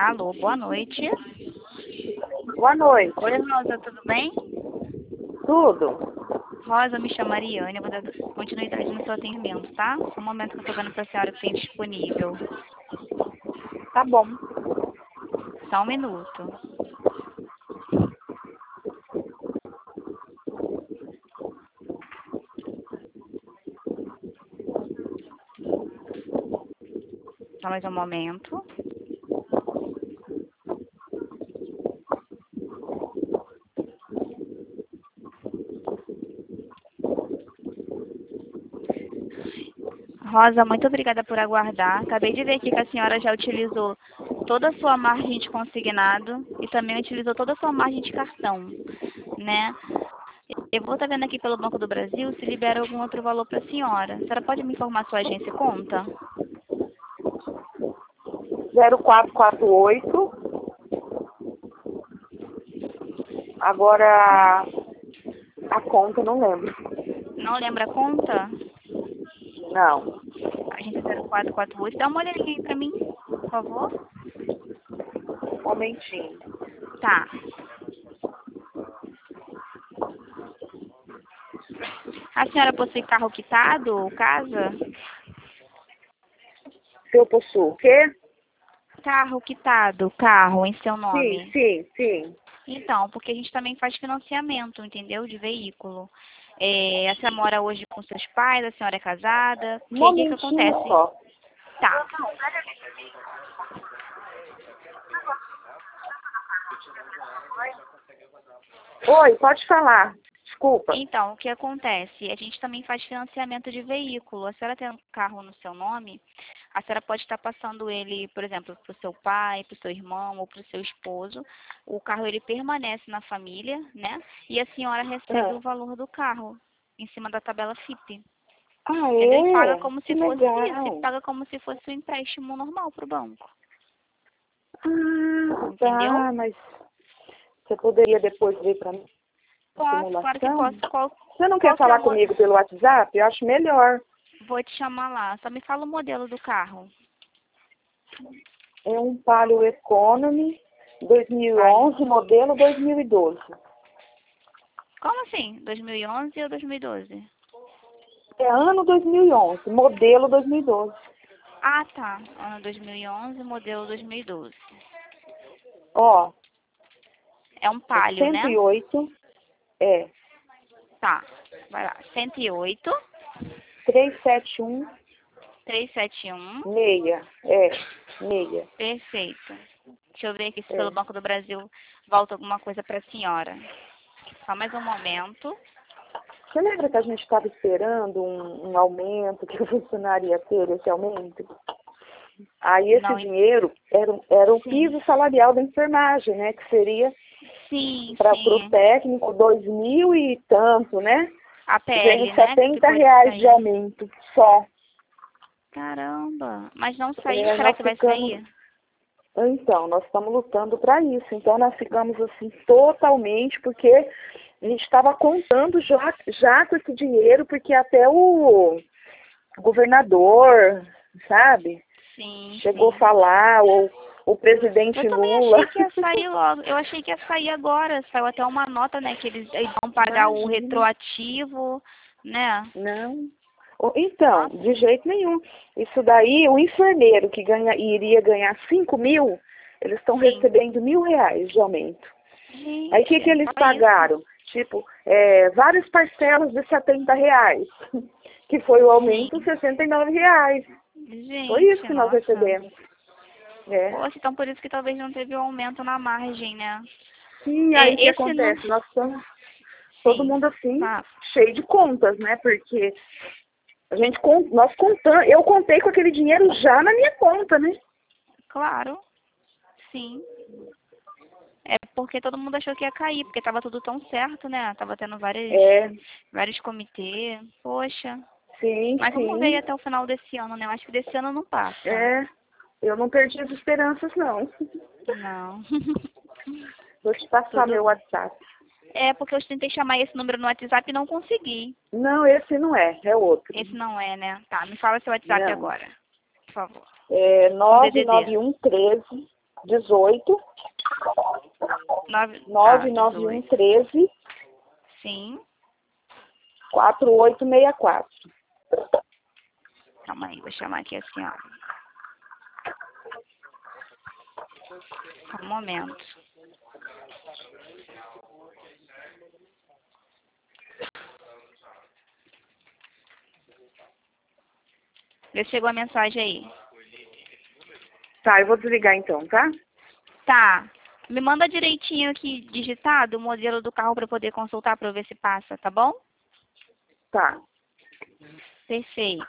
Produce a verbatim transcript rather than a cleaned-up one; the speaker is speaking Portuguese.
Alô, boa noite. Boa noite. Oi, Rosa, tudo bem? Tudo? Rosa, me chama Ariane, eu vou dar continuidade no seu atendimento, tá? Só um momento que eu tô vendo pra senhora que tem disponível. Tá bom. Só um minuto. Só mais um momento. Rosa, muito obrigada por aguardar. Acabei de ver aqui que a senhora já utilizou toda a sua margem de consignado e também utilizou toda a sua margem de cartão, né? Eu vou estar vendo aqui pelo Banco do Brasil se libera algum outro valor para a senhora. A senhora pode me informar sua agência e conta? zero quatro quatro oito. Agora a conta não lembro. Não lembra a conta? Não. Agência zero quatro quatro oito. Dá uma olhadinha aí para mim, por favor. Um momentinho. Tá. A senhora possui carro quitado ou casa? Se eu possuo o quê? Carro quitado, carro em seu Sim, nome. sim, sim. Então, porque a gente também faz financiamento, entendeu? De veículo. É, a senhora mora hoje com seus pais, a senhora é casada. Um Que dia que momentinho acontece? só. Tá. Oi, pode falar. Desculpa. Então, o que acontece? A gente também faz financiamento de veículo. A senhora tem um carro no seu nome, a senhora pode estar passando ele, por exemplo, para o seu pai, para o seu irmão ou para o seu esposo. O carro ele permanece na família, né? E a senhora recebe Ah, o valor do carro em cima da tabela F I P. ah Entendeu? E paga é? como Que se fosse isso, e legal. paga como se fosse um empréstimo normal para o banco. Ah, Entendeu? tá, mas você poderia depois vir para mim a Posso, claro que simulação? posso. Qual, Você não qual quer que é o falar mo- comigo pelo WhatsApp? Eu acho melhor. Vou te chamar lá. Só me fala o modelo do carro. É um Palio Economy dois mil e Vale. onze, modelo dois mil e doze. Como assim? dois mil e onze ou dois mil e doze? É ano dois mil e onze, modelo dois mil e doze. Ah, tá. Ano dois mil e onze, modelo dois mil e doze. Ó, É um é Palio, cento né? e oito, é Tá. Vai lá. cento e oito, trezentos e setenta e um, trezentos e setenta e um. meia, é, meia, Perfeito. Deixa eu ver aqui se pelo é. Banco do Brasil volta alguma coisa para a senhora. Só mais um momento. Você lembra que a gente estava esperando um, um aumento, que o funcionário ia ter esse aumento? Aí esse Não, en- dinheiro era, era o sim. piso salarial da enfermagem, né? Que seria Sim, para o sim. técnico dois mil e tanto, né? A Veio P L, né? Que setenta ficou de reais de sair. aumento só. Caramba. Mas não saiu. É, Será nós que vai ficamos, sair? então, nós estamos lutando para isso. Então nós ficamos assim totalmente, porque a gente estava contando já, já com esse dinheiro, porque até o governador, sabe, Sim, chegou a sim. falar, o, o Eu presidente também Lula. achei que ia sair logo. Eu achei que ia sair agora. Saiu até uma nota, né? Que eles, eles vão pagar o Imagina, retroativo, né? não. O- Então, Nossa, de jeito nenhum. Isso daí, o enfermeiro que ganha, iria ganhar cinco mil, eles estão sim. recebendo mil reais de aumento. Aí o que, que Gente, eles só isso. pagaram? Tipo, é, várias parcelas de setenta reais, que foi o aumento Sim. sessenta e nove reais. Foi isso Gente, que nós nossa. recebemos. É. Poxa, então por isso que talvez não teve o aumento na margem, né? E aí o É, que esse não. acontece? Nós estamos, todo Sim. mundo assim, Tá. cheio de contas, né? Porque a gente, con- nós contamos, eu contei com aquele dinheiro já na minha conta, né? Claro. Sim. É porque todo mundo achou que ia cair, porque tava tudo tão certo, né? Tava tendo vários, É, vários comitês. Poxa. sim, Mas vamos ver aí sim. até o final desse ano, né? Eu acho que desse ano não passa. É, eu não perdi as esperanças, não. Não. Vou te passar Tudo meu bem. WhatsApp. É porque eu tentei chamar esse número no WhatsApp e não consegui. Não, esse não é, é outro. Esse não é, né? Tá, me fala seu WhatsApp Não. agora, por favor. É Com nove D D D. nove um treze dezoito, Nove, nove ah, nove um um dezoito. treze, Sim. quatro oito seis quatro. Calma aí, vou chamar aqui a senhora. Só um momento. Vê se chegou a mensagem aí. Tá, eu vou desligar então, tá? Tá. Me manda direitinho aqui digitado o modelo do carro para poder consultar para ver se passa, tá bom? Tá. Perfeito.